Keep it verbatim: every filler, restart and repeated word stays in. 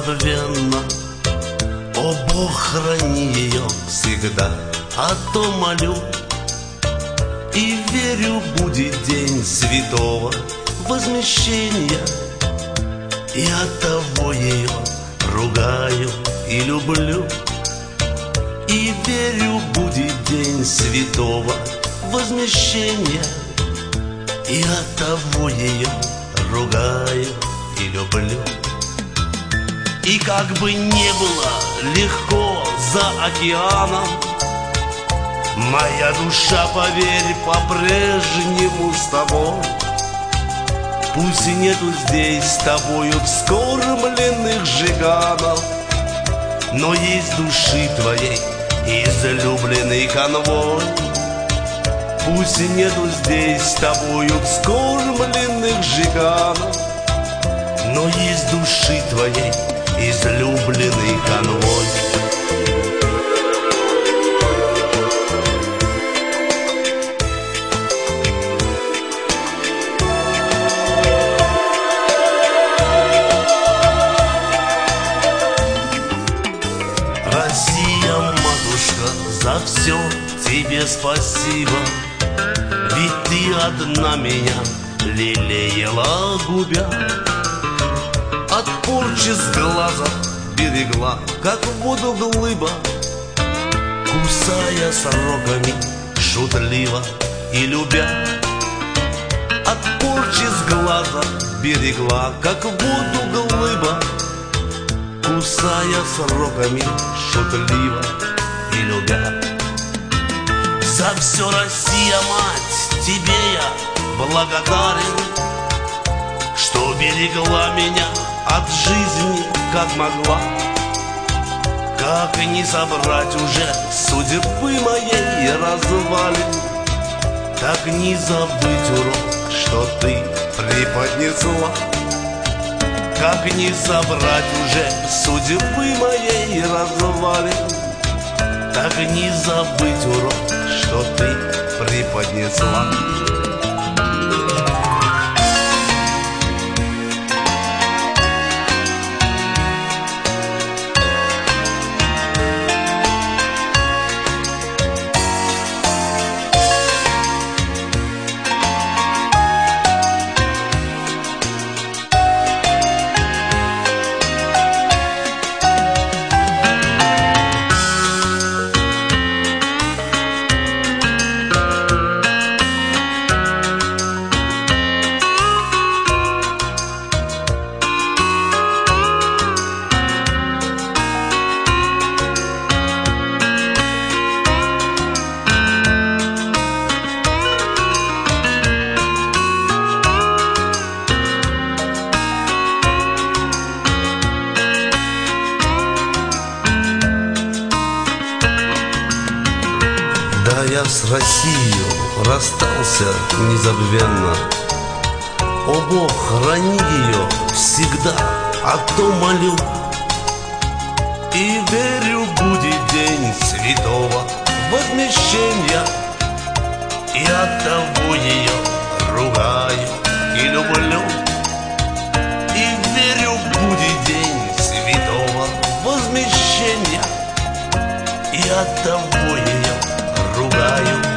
незабвенно. О, Бог, храни ее всегда, а то молю и верю, будет день святого возмещения. И оттого ее ругаю и люблю. И верю, будет день святого возмещения. И оттого ее ругаю и люблю. И как бы не было легко за океаном, моя душа, поверь, по-прежнему с тобой. Пусть нету здесь с тобою вскормленных жиганов, но есть души твоей излюбленный конвой. Пусть нету здесь с тобою вскормленных жиганов, но есть души твоей излюбленный конвой. Россия, матушка, за все тебе спасибо, ведь ты одна меня лелеяла губя. От порчи с глаза берегла, как воду глыба, кусая сороками шутливо и любя. От порчи с глаза берегла, как воду глыба, кусая сороками шутливо и любя. За все, Россия, мать, тебе я благодарен, что берегла меня от жизни, как могла. Как не забрать уже судьбы моей развалин, так не забыть урок, что ты преподнесла. Как не забрать уже судьбы моей развалин, так не забыть урок, что ты преподнесла. Да, я с Россией расстался незабвенно. О, Бог, храни ее всегда, а то молю и верю, будет день святого возмещения. И оттого ее ругаю и люблю. И верю, будет день святого возмещения. И оттого ее ругаю